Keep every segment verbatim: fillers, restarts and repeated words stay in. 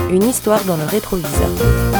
Une histoire dans le rétroviseur.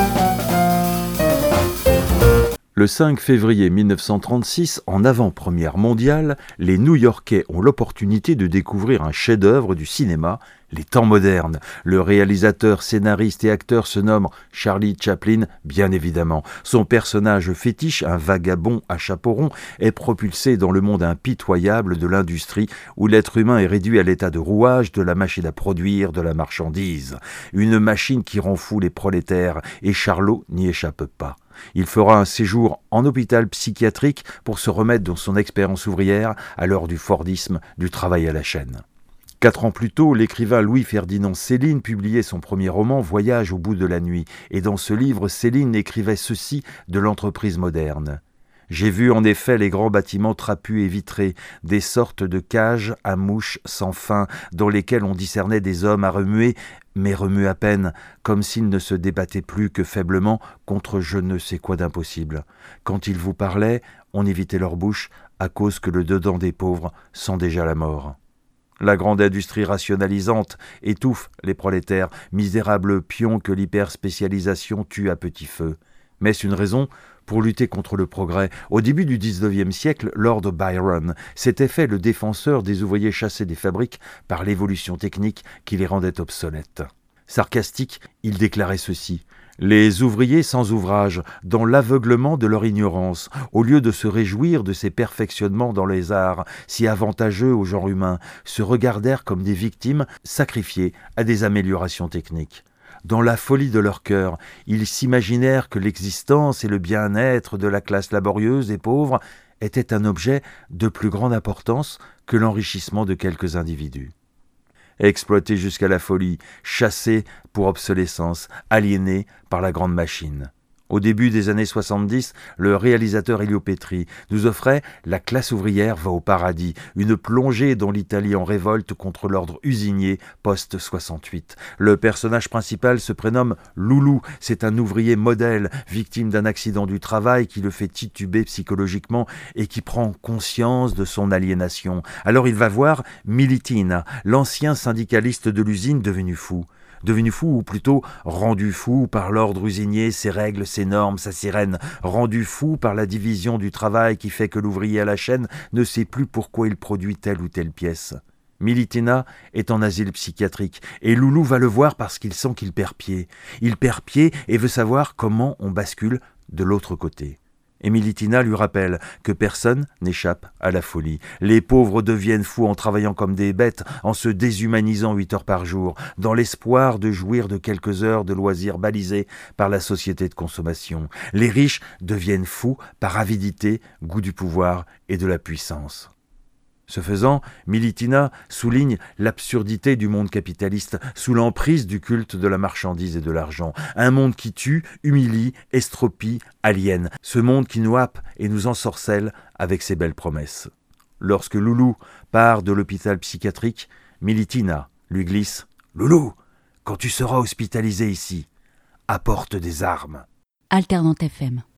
Le cinq février mille neuf cent trente-six, en avant-première mondiale, les New-Yorkais ont l'opportunité de découvrir un chef-d'œuvre du cinéma, Les Temps modernes. Le réalisateur, scénariste et acteur se nomme Charlie Chaplin, bien évidemment. Son personnage fétiche, un vagabond à chapeau rond, est propulsé dans le monde impitoyable de l'industrie où l'être humain est réduit à l'état de rouage de la machine à produire de la marchandise. Une machine qui rend fou les prolétaires, et Charlot n'y échappe pas. Il fera un séjour en hôpital psychiatrique pour se remettre dans son expérience ouvrière à l'heure du Fordisme, du travail à la chaîne. Quatre ans plus tôt, l'écrivain Louis-Ferdinand Céline publiait son premier roman « Voyage au bout de la nuit » et dans ce livre, Céline écrivait ceci de l'entreprise moderne. « J'ai vu en effet les grands bâtiments trapus et vitrés, des sortes de cages à mouches sans fin, dans lesquelles on discernait des hommes à remuer, mais remuer à peine, comme s'ils ne se débattaient plus que faiblement contre je ne sais quoi d'impossible. Quand ils vous parlaient, on évitait leur bouche, à cause que le dedans des pauvres sent déjà la mort. » La grande industrie rationalisante étouffe les prolétaires, misérables pions que l'hyperspécialisation tue à petit feu. Mais c'est une raison pour lutter contre le progrès. Au début du dix-neuvième siècle, Lord Byron s'était fait le défenseur des ouvriers chassés des fabriques par l'évolution technique qui les rendait obsolètes. Sarcastique, il déclarait ceci: « Les ouvriers sans ouvrage, dans l'aveuglement de leur ignorance, au lieu de se réjouir de ces perfectionnements dans les arts, si avantageux au genre humain, se regardèrent comme des victimes sacrifiées à des améliorations techniques. Dans la folie de leur cœur, ils s'imaginèrent que l'existence et le bien-être de la classe laborieuse et pauvre étaient un objet de plus grande importance que l'enrichissement de quelques individus. » Exploités jusqu'à la folie, chassés pour obsolescence, aliénés par la grande machine. Au début des années soixante-dix, le réalisateur Elio Petri nous offrait « La classe ouvrière va au paradis », une plongée dans l'Italie en révolte contre l'ordre usinier post-soixante-huit. Le personnage principal se prénomme Loulou, c'est un ouvrier modèle, victime d'un accident du travail qui le fait tituber psychologiquement et qui prend conscience de son aliénation. Alors il va voir Militina, l'ancien syndicaliste de l'usine devenu fou. Devenu fou, ou plutôt rendu fou par l'ordre usinier, ses règles, ses normes, sa sirène, rendu fou par la division du travail qui fait que l'ouvrier à la chaîne ne sait plus pourquoi il produit telle ou telle pièce. Militina est en asile psychiatrique, et Loulou va le voir parce qu'il sent qu'il perd pied. Il perd pied et veut savoir comment on bascule de l'autre côté. Et Militina lui rappelle que personne n'échappe à la folie. Les pauvres deviennent fous en travaillant comme des bêtes, en se déshumanisant huit heures par jour, dans l'espoir de jouir de quelques heures de loisirs balisés par la société de consommation. Les riches deviennent fous par avidité, goût du pouvoir et de la puissance. Ce faisant, Militina souligne l'absurdité du monde capitaliste sous l'emprise du culte de la marchandise et de l'argent. Un monde qui tue, humilie, estropie, aliène. Ce monde qui nous happe et nous ensorcelle avec ses belles promesses. Lorsque Loulou part de l'hôpital psychiatrique, Militina lui glisse « Loulou, quand tu seras hospitalisé ici, apporte des armes. » Alternante F M.